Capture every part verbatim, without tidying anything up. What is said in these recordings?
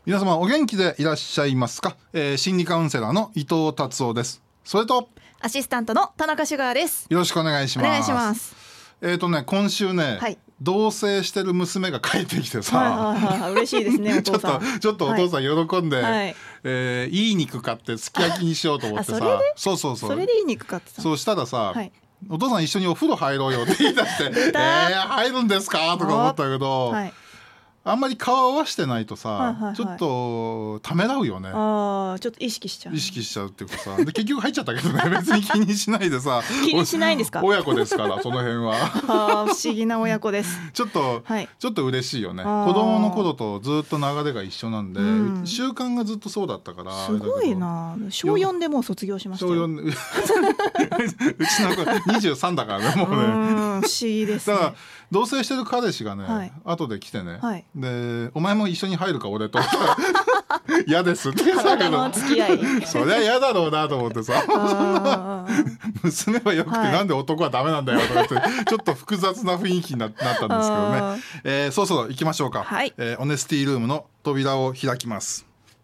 皆様お元気でいらっしゃいますか、えー、心理カウンセラーの伊藤達夫です。それとアシスタントの田中シュガーです。 よろしくお願いします。 お願いします。 えーとね今週ね、はい、同棲してる娘が帰ってきてさ、 はいはいはい、嬉しいですねお父さんちょっとちょっとお父さん喜んで、はい、えー、いい肉買ってすき焼きにしようと思ってさ、それでそうそうそう、 それでいい肉買ってた。 そうしたらさ、はい、お父さん一緒にお風呂入ろうよって言い出してえー、入るんですかとか思ったけど、はい、あんまり顔合わせてないとさ、はいはいはい、ちょっとためらうよね。 あー、ちょっと意識しちゃう意識しちゃうっていうかさ、で結局入っちゃったけどね別に気にしないでさ気にしないんですか。 親子ですからその辺はあ不思議な親子ですちょっと、はい、ちょっと嬉しいよね。子供の頃とずっと流れが一緒なんで、うん、習慣がずっとそうだったから。 すごいな。小よんでもう卒業しましたよ。小よんうちの子にじゅうさんだからねもうね。うん不思議ですね。 だから同棲してる彼氏がね、はい、後で来てね、はい、でお前も一緒に入るか俺と嫌ですって言ってたけどそりゃ嫌だろうなと思ってさ娘はよくて、はい、なんで男はダメなんだよとかってちょっと複雑な雰囲気に な, なったんですけどね、えー、そうそう行きましょうか、はい、えー、オネスティルームの扉を開きます。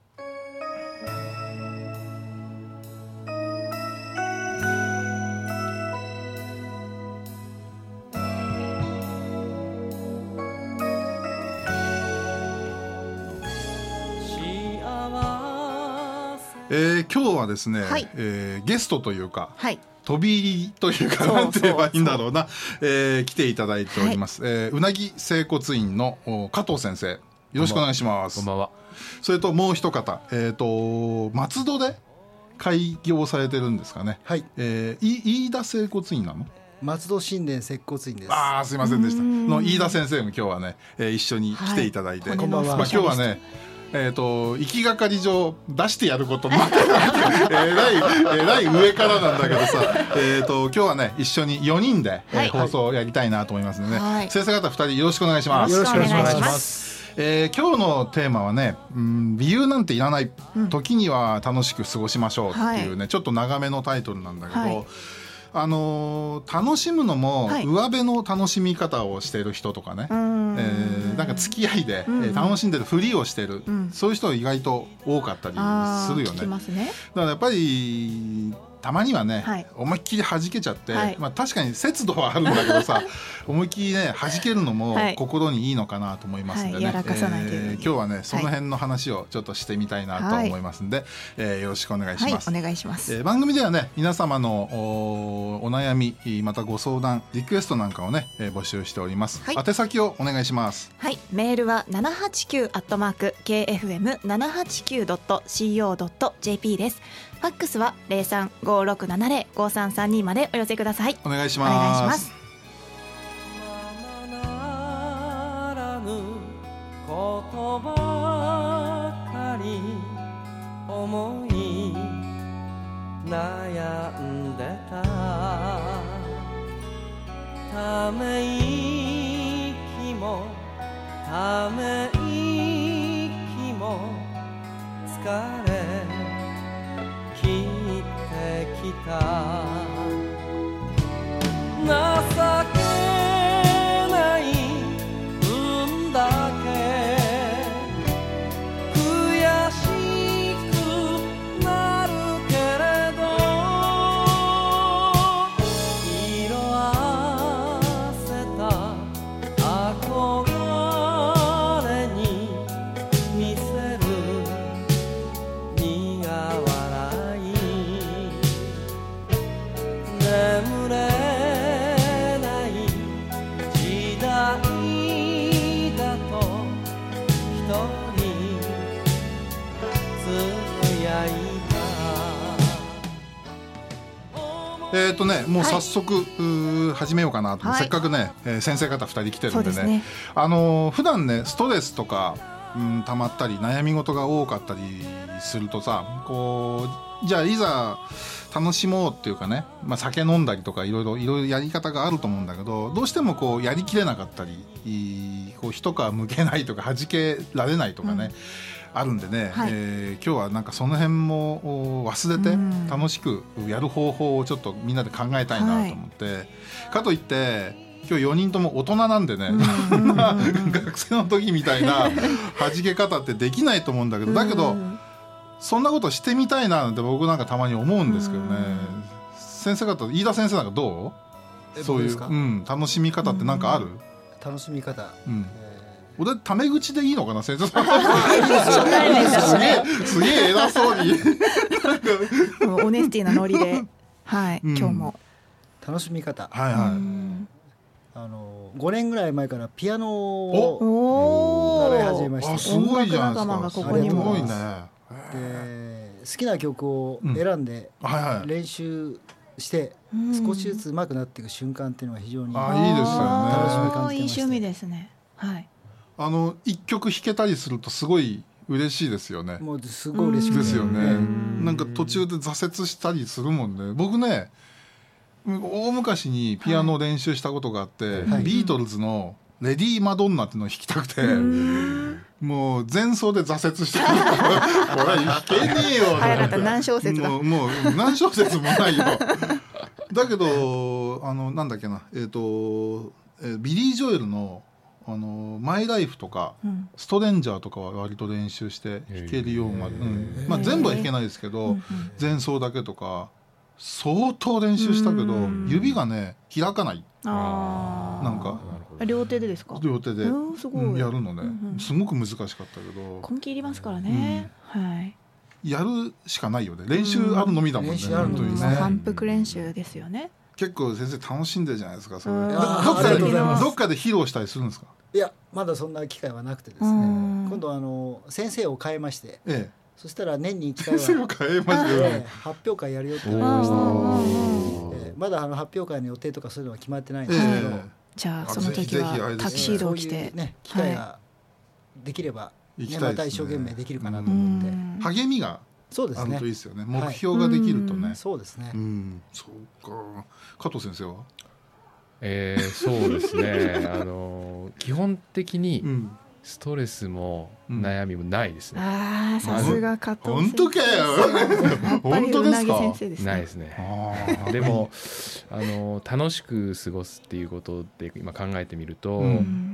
えー、今日はですね、はい、えー、ゲストというか、はい、飛び入りというかなんて言えばいいんだろうな、えー、来ていただいております、はい、えー、うなぎ整骨院の加藤先生、よろしくお願いします。 こんばんは。 それともう一方、えー、と松戸で開業されてるんですかね、はい、えー、飯田整骨院なの。 松戸新田接骨院です。 あーすいませんでした。の飯田先生も今日はね、えー、一緒に来ていただいて、はい、こんばんは。まあ、今日はねえー、と行きがかり上出してやることもえらいえらい上からなんだけどさ、えー、と今日はね一緒によにんで、はい、えー、放送をやりたいなと思いますので、ね、はい、先生方ふたりよろしくお願いします。 よろしくお願いします。 えー、今日のテーマはね、うん、理由なんていらない、うん、時には楽しく過ごしましょうっていうね、はい、ちょっと長めのタイトルなんだけど、はい、あのー、楽しむのも上辺の楽しみ方をしている人とかね、はい、えー、なんか付き合いで、うんうん、楽しんでるふりをしてる、うん、そういう人が意外と多かったりするよね。 聞きますね。 だからやっぱりたまにはね、はい、思いっきり弾けちゃって、はい、まあ、確かに節度はあるんだけどさ思いっきりね弾けるのも心にいいのかなと思いますんでね、はい、 やらかさないで、 えー、今日はねその辺の話をちょっとしてみたいなと思いますんで、はい、えー、よろしくお願いします、 はい、お願いします、 えー、番組ではね皆様の お, お悩みまたご相談リクエストなんかをね、えー、募集しております、はい、宛先をお願いします。 はい、メールは ななはちきゅう アットマーク ケーエフエムななはちきゅう ドット シーオー ドット ジェーピー です。ファックスは ゼロさん ごーろくななゼロ ごーさんさんに までお寄せください。 お願いします。 お願いします。 ならぬことばかり思い悩んでたため息もため息も疲れ切ってきた情けない分だけ悔しくなるけれど色あせた憧れに見せる苦笑い眠れない時代だと一人つぶやいた。 えーとね、もう早速、はい、始めようかなと、はい、せっかくね、えー、先生方ふたり来てるんで ね, でね、あのー、普段ねストレスとか、うん、溜まったり悩み事が多かったりするとさ、こうじゃあいざ楽しもうっていうかね、まあ、酒飲んだりとかいろいろいろいろやり方があると思うんだけど、どうしてもこうやりきれなかったり、こう一皮むけないとか弾けられないとかね、うん、あるんでね、はい、えー、今日はなんかその辺も忘れて楽しくやる方法をちょっとみんなで考えたいなと思って、はい、かといって今日よにんとも大人なんでね、学生の時みたいな弾け方ってできないと思うんだけど、だけどそんなことしてみたいななんて僕なんかたまに思うんですけどね。先生方、飯田先生なんかどう？そういう、うん、楽しみ方ってなんかある？ 楽しみ方、 うんえー、俺タメ口でいいのかな先生さんすげえすげえ偉そうにオネスティなノリで、はい、うん、今日も楽しみ方、 はいはい、 あのごねんぐらい前からピアノを習い始めました。 あ、すごいじゃないですか。 ここにもすごいね。 で好きな曲を選んで練習して少しずつ上手くなっていく瞬間っていうのが非常に楽しみに感じてました。 いい趣味ですね。はい。 あの一曲弾けたりするとすごい嬉しいですよね。 もうすごい嬉しいですよね。なんか途中で挫折したりするもんね。僕ね、大昔にピアノを練習したことがあって、はい、ビートルズのレディー・マドンナっていうのを弾きたくて、もう前奏で挫折してこれ弾けねえよ。 早かった。何小節だ。 もう、もう何小節もないよ。だけどあのなんだっけな、えーとえー、ビリー・ジョエルのあのマイライフとか、うん、ストレンジャーとかは割と練習して弾けるようになる、うんまあ、全部は弾けないですけど、前奏だけとか相当練習したけど指がね開かない。あなんか両手でですか？ 両手で、 すごいやるのね、うんうん、すごく難しかったけど根気いりますからね、うんはい、 やるしかないよね。練習あるのみだもんね、うん、本当にね。 反復練習ですよね。 結構先生楽しんでるじゃないですかそれ。どっかでどっかで披露したりするんですか？ いやまだそんな機会はなくてですね、今度あの先生を変えまして、ええ、そしたら年にいっかいは先生を変えまして、 ええ、発表会やるよって言われました、ええ、まだあの発表会の予定とかそういうのは決まってないんですけど、ええ、 じゃあその時はタキシードを着て、 そういうね機会ができれば、ねはい、また一生懸命できるかなと思って、 励みがそうですね、 あるといいですよね。目標ができるとね、 はい、そうですね、 うん、そうか。加藤先生はえー、そうですねあの基本的にストレスも悩みもないですね、うん、 ああさすが加藤先生。 本当かよ本当ですか？ 先生ですね。 ないですね。でもあの楽しく過ごすっていうことで今考えてみると、うん、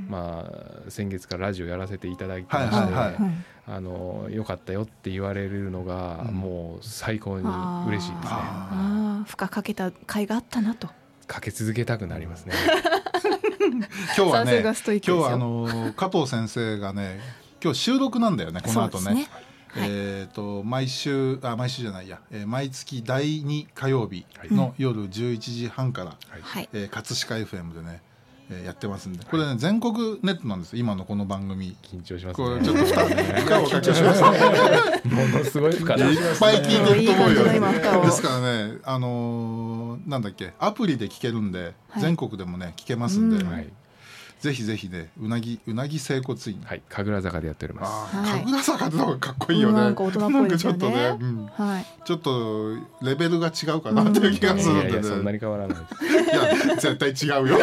まあ先月からラジオやらせていただいてまして、はいはいはい、あのよかったよって言われるのがもう最高に嬉しいですね。 ああ負荷かけた甲斐があったなとかけ続けたくなりますね。 今日はね今日はあの加藤先生がね今日収録なんだよねこの後ね。ねはい、えー、と毎週あ毎週じゃないや、えー、毎月だいに火曜日の夜じゅういちじはんから、はいえー、葛飾 エフエム でね、えー、やってますんで、これね全国ネットなんです今のこの番組。 緊張しますね。 これちょっと負荷をかけしますね。 ものすごい負荷。 いっぱい聞いてると思うよ。ですからねあのー、なんだっけアプリで聞けるんで、はい、全国でもね聞けますんで、うんはいぜひぜひねうなぎうなぎ整骨院、 はい、神楽坂でやっております。 あ、はい、神楽坂ってのがかっこいいよね。 なんか大人っぽいですよね。 なんかちょっとね、うんはい、ちょっとレベルが違うかなっていう気がするんでね。 いやいやそんなに変わらない。 いや絶対違うよ。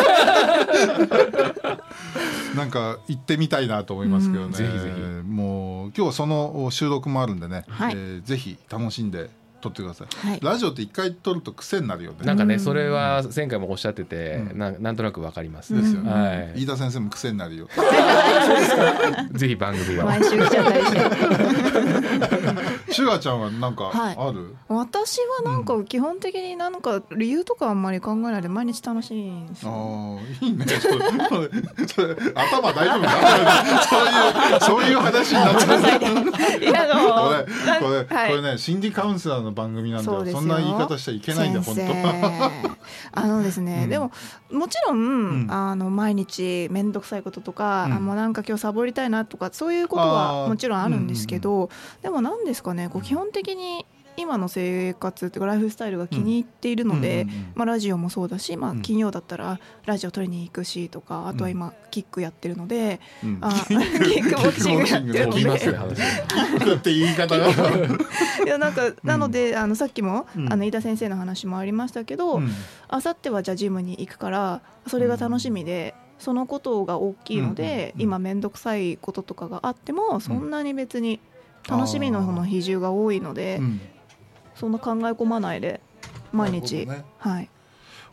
なんか行ってみたいなと思いますけどね。 ぜひぜひ。 もう今日はその収録もあるんでね、はいえー、ぜひ楽しんで。撮ってください、はい、ラジオって一回撮ると癖になるよね。 なんかねそれは前回もおっしゃってて、うん、な, なんとなくわかりますですよね、はい、飯田先生も癖になるよ。 ぜひ番組は毎週来ちゃったりしてシュガーちゃんはなんかある、はい、 私はなんか基本的になんか理由とかあんまり考えないで毎日楽しいんですよ。 あいいね。それ頭大丈夫か？そういうそういう話になっちゃう。いやこれこれ、はい、これね心理カウンセラーの番組なんだよ。 そ, そんな言い方しちゃいけないんだ本当。 あのですね、うん、でももちろん、うん、あの毎日面倒くさいこととか、うん、あもうなんか今日サボりたいなとかそういうことはもちろんあるんですけど、うんうんうん、でも何ですかねこう基本的に今の生活っていうかライフスタイルが気に入っているので、うんうんうんうんまあ、ラジオもそうだし、まあ、金曜だったらラジオ撮りに行くしとか、あとは今キックやってるので、うん、あキックボクシングやってるのでキックって言い方がいやなんかなので、うん、あのさっきも、うん、あの飯田先生の話もありましたけど、あさってはじゃあジムに行くからそれが楽しみで、そのことが大きいので、うんうんうん、今めんどくさいこととかがあってもそんなに別に楽しみの方の比重が多いので、うんそんな考え込まないで毎日、ねはい、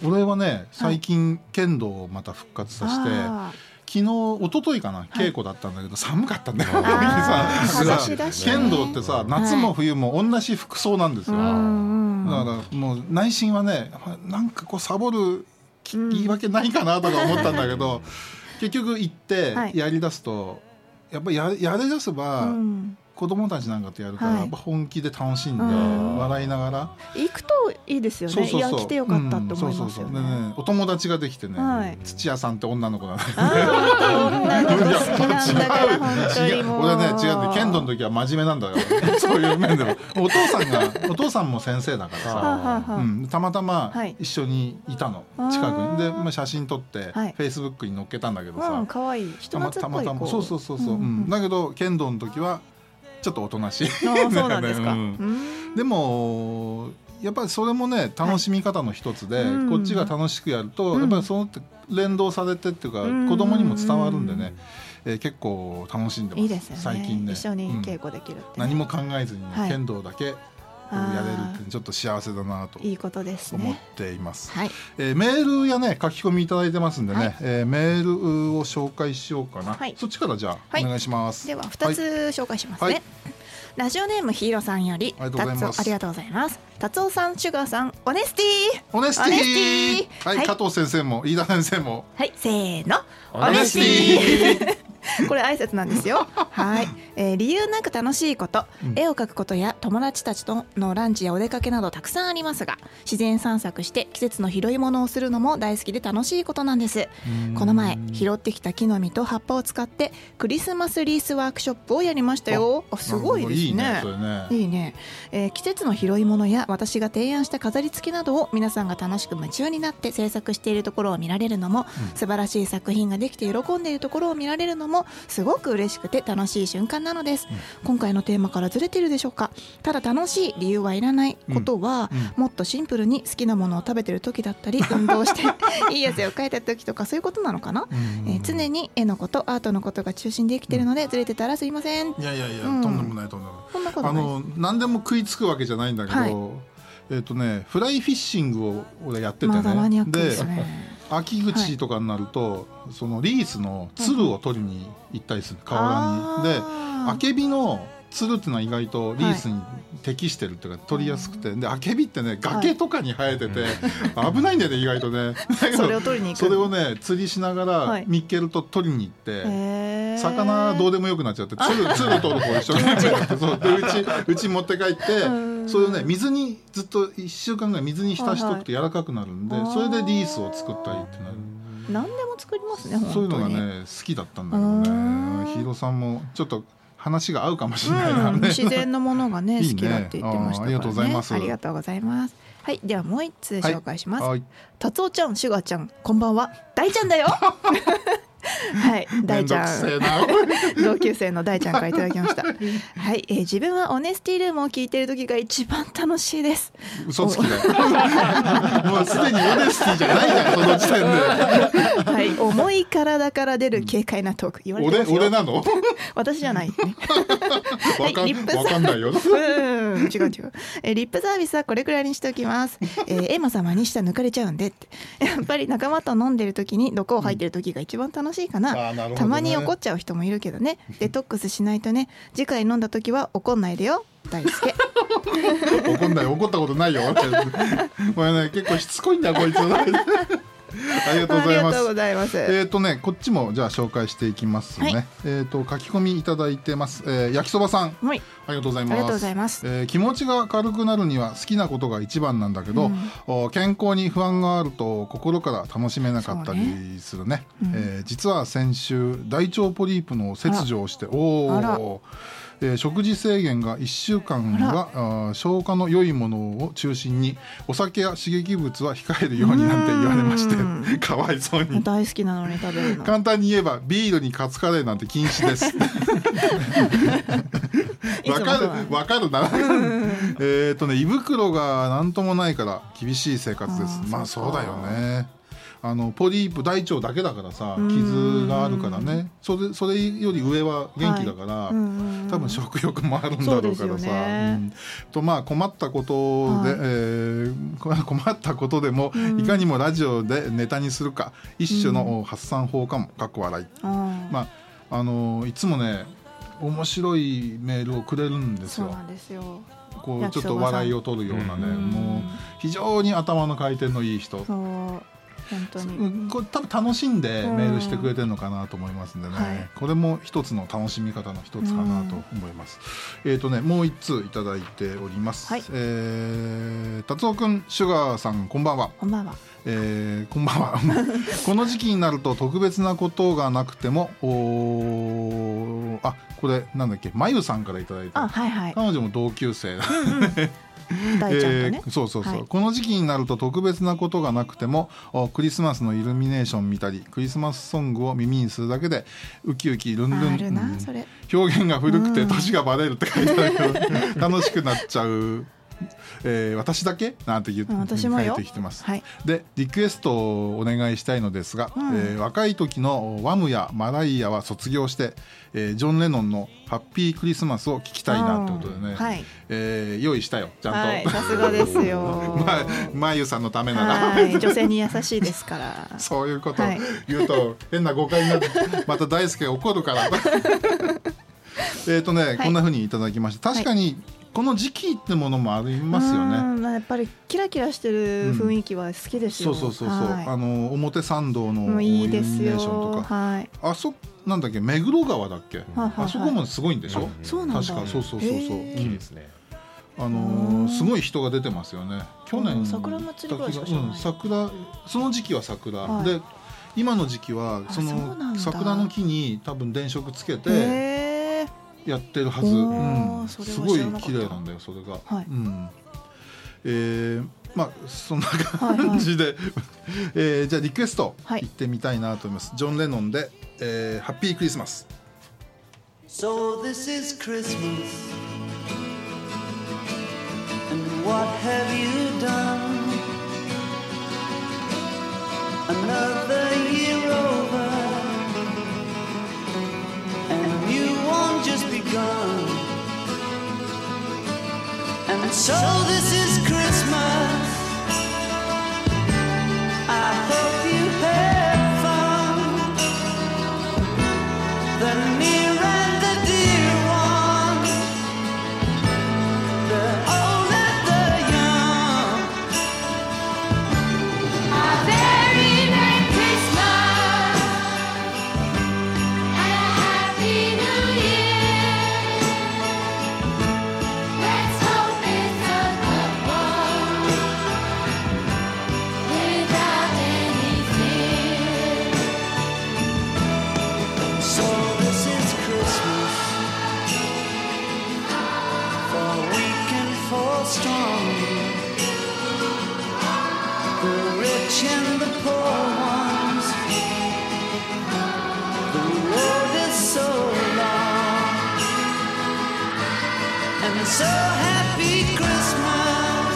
俺はね最近剣道をまた復活させて、昨日一昨日かな稽古だったんだけど、寒かったんだよ。剣道ってさ夏も冬も同じ服装なんですよ。だからもう内心はねなんかこうサボる言い訳ないかなとか思ったんだけど、結局行ってやりだすとやっぱり や, やれだせば、うん子供たちなんかとやるから、はい、やっぱ本気で楽しんで笑いながら行くといいですよね。そうそうそういや来てよかったって思いますよね。うん、そうそうそうでねお友達ができてね、はい、土屋さんって女の子なんだけど女の子好きなんだから本当にもう俺ね違うんで剣道の時は真面目なんだよそういう面でもお父さんがお父さんも先生だからさ、うん、たまたま一緒にいたの、はい、近くにで、まあ、写真撮ってフェイスブックに載っけたんだけどさ、うん、かわいい人懐っこい子たまたまそうそうそうそう、うんうん、だけど剣道の時はちょっとおとなしい。 あそうなんですか。うん、 でもやっぱりそれもね楽しみ方の一つで、はい、こっちが楽しくやると、うん、やっぱりその連動されてっていうか、うん、子供にも伝わるんでね、えー、結構楽しんでます。 いいですよね。 最近ね一緒に稽古できるって、ねうん、何も考えずに、ねはい、剣道だけやれるってちょっと幸せだなといいことです思っています。 はいえー、メールやね書き込みいただいてますんでね、はいえー、メールを紹介しようかな、はい、そっちからじゃあ、はい、お願いします。 ではふたつ紹介しますね、はいはいラジオネームヒーローさんよりありがとうございます。 ありがとうございます。達夫さん、シュガーさん、オネスティオネスティはい、はい、加藤先生も飯田先生もはいせーのオネスティこれ挨拶なんですよはい、えー、理由なく楽しいこと、うん、絵を描くことや友達たちとのランチやお出かけなどたくさんありますが、自然散策して季節の拾い物をするのも大好きで楽しいことなんです。この前拾ってきた木の実と葉っぱを使ってクリスマスリースワークショップをやりましたよ。あすごいですね。いいね、それね。いいね、えー、季節の拾い物や私が提案した飾り付けなどを皆さんが楽しく夢中になって制作しているところを見られるのも、うん、素晴らしい作品ができて喜んでいるところを見られるのもすごく嬉しくて楽しい瞬間なのです、うん、今回のテーマからずれているでしょうか。ただ楽しい理由はいらないことは、うんうん、もっとシンプルに好きなものを食べてる時だったり運動していい汗をかいた時とかそういうことなのかな、うんえー、常に絵のことアートのことが中心で生きてるので、うん、ずれてたらすいません。 いやいやいや、うん、とんでもないとんでもない。そんなことない。あの何でも食いつくわけじゃないんだけど、はいえーとね、フライフィッシングを俺やっててね、まだマニアックですね。秋口とかになると、はい、そのリースのつるを取りに行ったりする、うん、河原にでアケビのつるってのは意外とリースに適してるっていうか取りやすくて、はい、でアケビってね崖とかに生えてて、はい、危ないんだよね意外とね。 それを取りに行く。 それをね釣りしながら見っけると取りに行って、はい、魚どうでもよくなっちゃってつるつる取る方一緒になっちゃってそうでうちうち持って帰ってそれをね水にずっといっしゅうかんぐらい水に浸しとくと柔らかくなるんで、はいはい、それでリースを作ったりってなる。 何でも作りますね本当に。 そういうのがね好きだったんだけどね。ヒーローさんもちょっと話が合うかもしれないな、ねうん、 自然のものがね好きだって言ってましたからね。ありがとうございます。ありがとうございます。はい、ではもう一通紹介します。はい、達夫ちゃん、シュガーちゃん、こんばんは。大ちゃんだよ。はい、大ちゃん同級生の大ちゃんからいただきましたはい、えー、自分はオネスティルームを聞いている時が一番楽しいです。 嘘つきだよもうすでにオネスティじゃないじゃんその時点ではい、重い体から出る軽快なトーク言われてますよ。 俺、俺なの私じゃないねわかん、はい、わかんないようん違う違う、えー、リップサービスはこれくらいにしておきます、えー、エマ様に舌抜かれちゃうんでってやっぱり仲間と飲んでる時に毒を吐いてる時が一番楽しいかな、うんね、たまに怒っちゃう人もいるけどね。デトックスしないとね。次回飲んだ時は怒んないでよ大輔怒んない怒ったことないよこれね結構しつこいんだよこいつありがとうございます。ありがとうございます。えっとねこっちもじゃあ紹介していきますね、はい、えっと書き込みいただいてます、えー、焼きそばさん、はい、ありがとうございます。 ありがとうございます、 えー、気持ちが軽くなるには好きなことが一番なんだけど、うん、健康に不安があると心から楽しめなかったりする ね, ね、うんえー、実は先週大腸ポリープの切除をしておおえー、食事制限がいっしゅうかんはあ消化の良いものを中心にお酒や刺激物は控えるようになんて言われましてかわいそうに。 大好きなのに食べるの。 簡単に言えばビールにカツカレーなんて禁止ですわかるわかるなえっとね胃袋がなんともないから厳しい生活です。まあそうだよね。 あのポリープ大腸だけだからさ傷があるからね、それそれより上は元気だから、はい、多分食欲もあるんだろうからさ、ね、うん、とまあ困ったことで、はい、えー、困ったことでもいかにもラジオでネタにするか一種の発散法かもかっこ笑い、うん、まああのいつもね面白いメールをくれるんですよ。 そうなんですよ。 こうちょっと笑いを取るようなね、うん、もう非常に頭の回転のいい人。 そう本当にこれ多分楽しんでメールしてくれてるのかなと思いますんでね、はい、これも一つの楽しみ方の一つかなと思います。えーとね、もう一通いただいております。はい、えー、達夫くん、シュガーさん、こんばんは。 こんばんは。 えー、こんばんはこの時期になると特別なことがなくてもおあこれなんだっけ、まゆさんからいただいた、 はいはい、 彼女も同級生大ちゃんとね、 えー、そうそうそう、 はい、 この時期になると特別なことがなくてもクリスマスのイルミネーション見たりクリスマスソングを耳にするだけでウキウキルンルン、 あるな、それ表現が古くて年がバレるって書いてあるけど楽しくなっちゃう、えー、私だけなんて言って書いてきてます、はい、でリクエストをお願いしたいのですが、うん、えー、若い時のワムやマライアは卒業して、えー、ジョン・レノンのハッピークリスマスを聞きたいなってことでね、はい、えー、用意したよちゃんと、はい、 さすがですよま, まゆさんのためなら、 はい、女性に優しいですからそういうこと言うと、はい、変な誤解になってまた大輔が怒るからえっとね、はい、こんな風にいただきました。確かに、はい、この時期ってものもありますよね。 うん、やっぱりキラキラしてる雰囲気は好きですよ、 うん、そうそうそうそう、はい、あの表参道のイルミネーションとか、 はい、 あそなんだっけ、目黒川だっけ、はいはいはい、あそこもすごいんでしょ、 そうなんだ、 確かそうそうそうそう、 いいですね、 あのー、すごい人が出てますよね。去年桜祭りぐらいしか知らない、うん、 桜その時期は桜、はい、で今の時期はその桜の木に多分電飾つけてやってるはず、うん、すごい綺麗なんだよそれが、はい、うん、えー、まあそんな感じで、はいはいえー、じゃあリクエストいってみたいなと思います、はい、ジョン・レノンで、えー、ハッピークリスマス。 So this is Christmas and what have you done? Another year over and you won't just begun. And so this is Christmas. I hope you have fun. The near and the dear one, the old and the young. A very Merry Christmas and a Happy New Year. Let's hope it's a good one without any fear. So this is Christmas, for weak and for strong, the rich and the poor ones. The road is so long, and so happy Christmas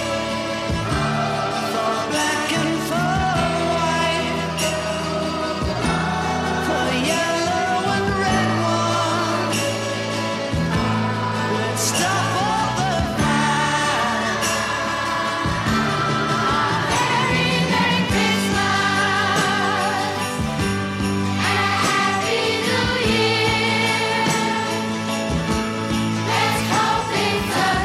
for black and for white, for yellow and red one. Let's stop all the fight. Very Merry Christmas and a Happy New Year. Let's hope it's a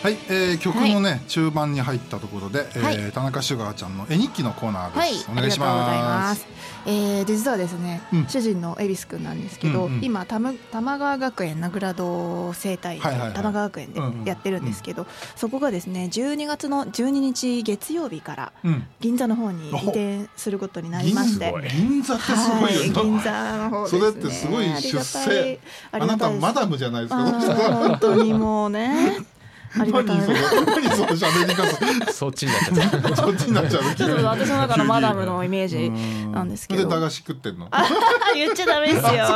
はい、えー、曲のね、はい、中盤に入ったところで、えーはい、田中シュガーちゃんの絵日記のコーナーです、はい、お願いします。 ありがとうございます。えー、実はですね、うん、主人の恵比寿くんなんですけど、うんうん、今玉川学園名倉堂生態院、はいはいはい、玉川学園でやってるんですけど、うんうん、そこがですねじゅうにがつのじゅうににち月曜日から銀座の方に移転することになりまして、 うん、銀座ってすごいよね、 はい、銀座の方ですね。 それってすごい出世、あなたマダムじゃないですか。 本当にもうねありがたい。何その喋り方そっちになっちゃうそっちになっちゃうちょっと私の中のマダムのイメージなんですけど。 で駄菓子食ってんの言っちゃダメですよ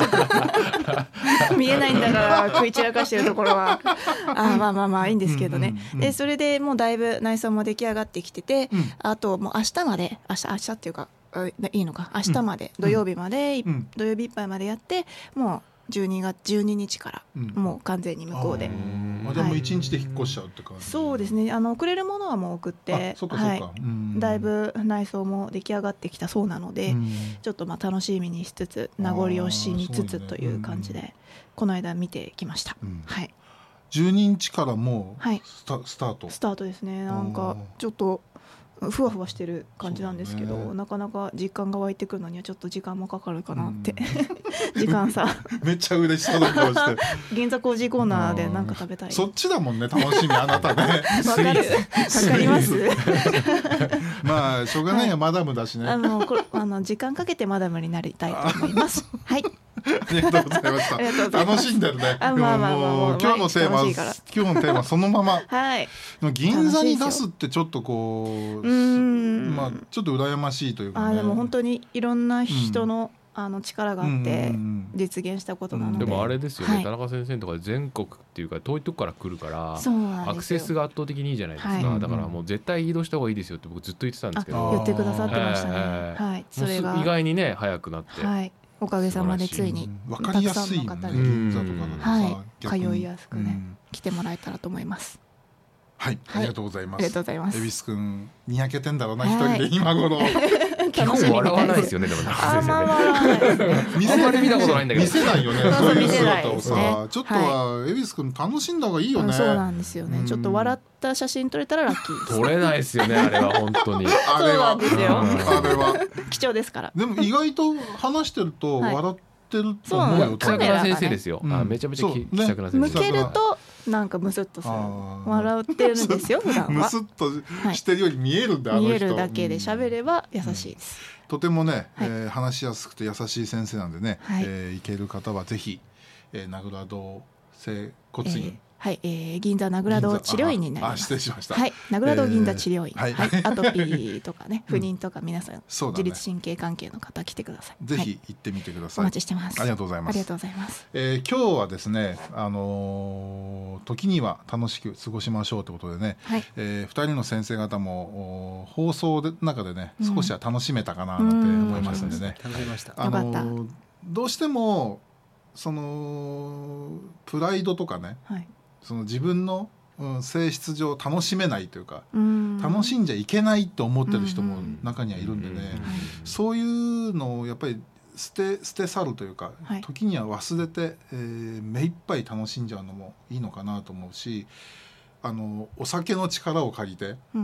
見えないんだから食い散らかしてるところはあまあまあまあいいんですけどね、うんうんうん、でそれでもうだいぶ内装も出来上がってきてて、うん、あともう明日まで明日明日っていうかいいのか明日まで、うん、土曜日まで、うん、土曜日いっぱいまでやってもうじゅうにがつじゅうににちからもう完全に向こうで、 うん、あでもいちにちで引っ越しちゃうって感じ、はい、 そうですね。あの送れるものはもう送ってそうかそうか、はい、 だいぶ内装も出来上がってきたそうなので、うん、ちょっとまあ楽しみにしつつ名残惜しみつつという感じで、ね、うん、この間見てきました、うん、はい、 じゅうににちからもうスタ、はい、スタートスタートですね。なんかちょっとふわふわしてる感じなんですけど、ね、なかなか実感が湧いてくるのにはちょっと時間もかかるかなって、うん、時間差めっちゃ嬉しそうな顔して銀座コージーコーナーでなんか食べたい。 そっちだもんね楽しみあなたねわかるわかりますまあしょうがないよ、はい、マダムだしね。 あのこあの時間かけてマダムになりたいと思いますはいありがとうございました。楽しんでるね。 あまあまあまあもう今日のテーマ今日のテーマそのまま、 はい、 銀座に出すってちょっとこううんまあちょっと羨ましいというか、ね、 あでも本当にいろんな人の、うん、あの力があって実現したことなので、 でもあれですよね、はい、田中先生とか全国っていうか遠いとこから来るからアクセスが圧倒的にいいじゃないですか、はい、だからもう絶対移動した方がいいですよって僕ずっと言ってたんですけど、 言ってくださってましたね、えーはい、それが意外にね早くなって、はい、 おかげさまでついに分かりやすいよね、銀座とかだとさ、 はい、通いやすくね、うん、来てもらえたらと思います。 はい、ありがとうございます。 ありがとうございます。 恵比寿くんにやけてんだろうな、一人で今頃基本笑わないですよね。でもあんま笑わないですね。 見せ見たことないんだけど見せないよね。そういう姿をさ、ちょっとは恵比寿くん楽しんだ方がいいよね。 そうなんですよね。ちょっと笑った写真撮れたらラッキーです。 撮れないですよねあれは本当に。 あれはそうなんですよ。 あれは貴重ですから。 でも意外と話してると笑ってると思うよ。 気さくな先生ですよ。めちゃめちゃ気さくな先生。 向けるとなんかムスッとする、笑ってるんですよ普段は。 ムスッとしてるように見えるんだ、はい、 見えるだけで喋れば優しいです、 うん、とてもね、はい、えー、話しやすくて優しい先生なんでね、はい、えー、行ける方はぜひ、えー、名倉堂整骨院、えーはい、えー、銀座名倉堂治療院になります。 あ、失礼しました。 はい、名倉堂銀座治療院、えーはいはい、アトピーとかね、不妊とか皆さん、 うん、 自律神経関係の方来てください。 ぜひ行ってみてください。 お待ちしてます。 ありがとうございます。 ありがとうございます。 えー、今日はですね、あのー、時には楽しく過ごしましょうということでね、はい、えー、ふたりの先生方も放送の中でね、少しは楽しめたかななんて思いますんでね。 楽しめました。 あのー、どうしてもそのプライドとかね。はい、その自分の、うん、性質上楽しめないというか、うん、楽しんじゃいけないと思ってる人も中にはいるんでね、うんうん、そういうのをやっぱり捨て、捨て去るというか、はい、時には忘れて、えー、目いっぱい楽しんじゃうのもいいのかなと思うし、あのお酒の力を借りて、うんうん、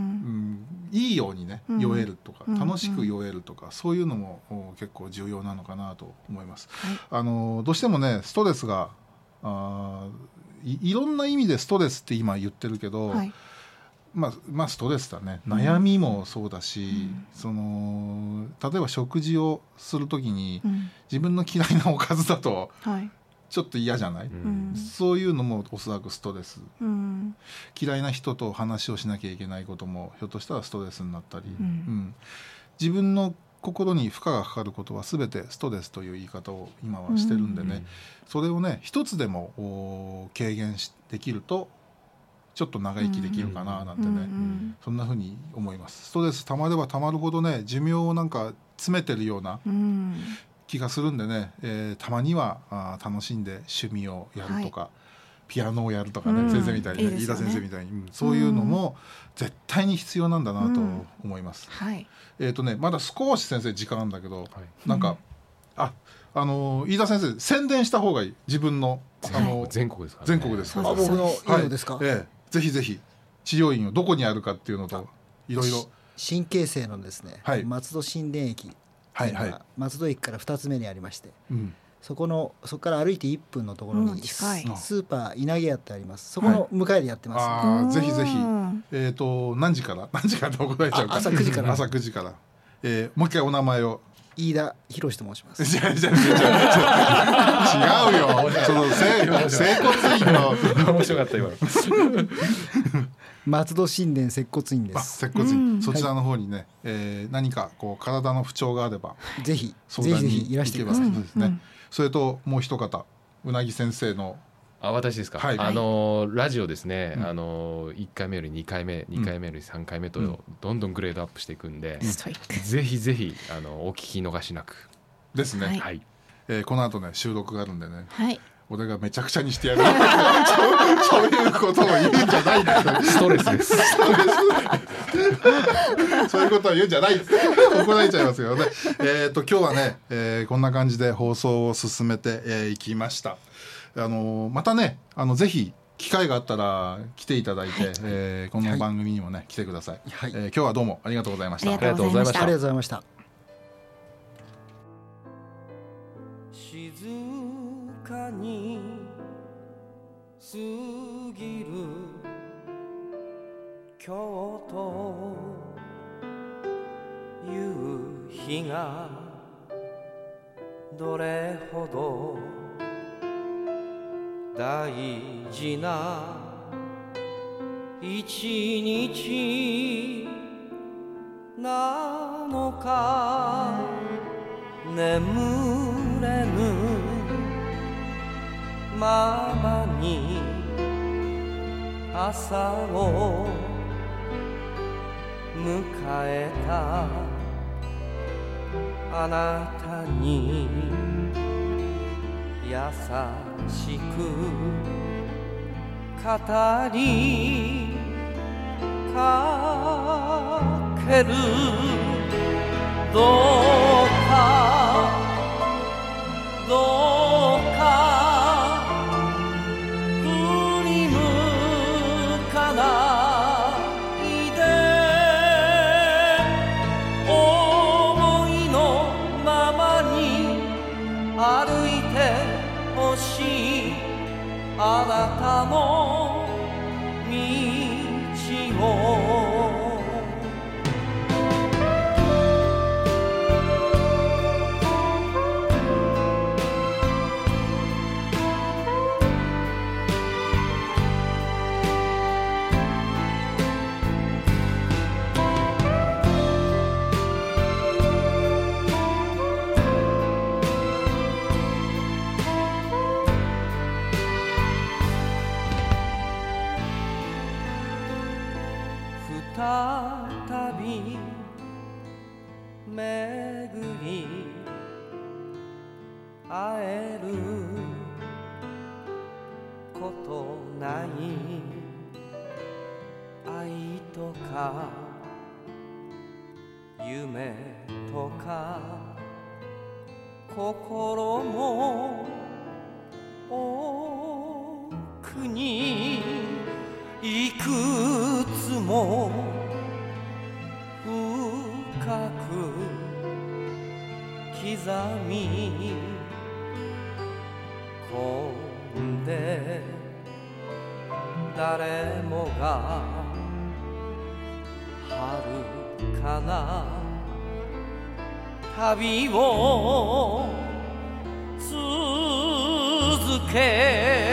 いいようにね酔えるとか、うん、楽しく酔えるとか、うん、そういうのも結構重要なのかなと思います、はい、あのどうしてもねストレスがあい, いろんな意味でストレスって今言ってるけど、はい、まあ、まあストレスだね、悩みもそうだし、うん、その例えば食事をするときに、うん、自分の嫌いなおかずだと、はい、ちょっと嫌じゃない、うん、そういうのもおそらくストレス、うん、嫌いな人と話をしなきゃいけないこともひょっとしたらストレスになったり、うんうん、自分の心に負荷がかかることは全てストレスという言い方を今はしてるんでね、うん、それをね一つでも軽減しできるとちょっと長生きできるかななんてね、うんうん、そんな風に思います。ストレス溜まれば溜まるほどね寿命をなんか詰めてるような気がするんでね、えー、たまにはあ楽しんで趣味をやるとか、はい、ピアノをやるとかね、うん、先生みたいに、ね、飯田先生みたいに、うん、そういうのも絶対に必要なんだなと思います、うん、はい、えーとね、まだ少し先生時間あるんだけど、はい、なんか、うん、ああの飯田先生宣伝した方がいい自分の、あの全国ですから、 ね、全国ですから、 あ僕のいいのですか、 はい、ええ、 ぜひぜひ治療院をどこにあるかっていうのといろいろ新京成のですね、 はい、 松戸新田駅、 はいはい、 松戸駅からふたつめにありまして、 うん、 そこのそこから歩いていっぷんのところに、 うん、近いスーパー稲毛屋ってあります。そこの向かいでやってます、 はい、あぜひぜひ、えー、と何時から何時からと怒られちゃうか朝くじから朝くじから、えー、もう一回お名前を。 飯田博と申します。 違う違う違う違う違うよその整骨院の面白かった今の松戸新田接骨院です。 接骨院、そちらの方にね、はい、えー、何かこう体の不調があればぜひ相談にいらしてください。 そうですね、うん、それともう一方うなぎ先生のあ私ですか、はい、あのラジオですね、うん、あのいっかいめよりにかいめにかいめよりさんかいめとどんどんグレードアップしていくんで、うん、ぜひぜひあのお聞き逃しなくですね、 はいはい、 えー、この後ね収録があるんでね、 はい、 俺がめちゃくちゃにしてやるそういうことを言うんじゃないんだストレスですそういうことを言うんじゃない怒られちゃいますよね。えーと今日はね、えー、こんな感じで放送を進めてい、えー、きました。あのまたねあのぜひ機会があったら来ていただいて、はい、えー、この番組にもね、はい、来てください、はい、えー、今日はどうもありがとうございました。 ありがとうございました。 ありがとうございました。 静かに過ぎる京都夕日がどれほど大事な一日なのか眠れぬままに朝を迎えたあなたに優しく語りかけるどうかどうか振り向かないで思いのままに歩いてほしいあなたの道を再び巡り会えることない愛とか夢とか心も奥にいくつも深く刻み込んで誰もが遥かな旅を続け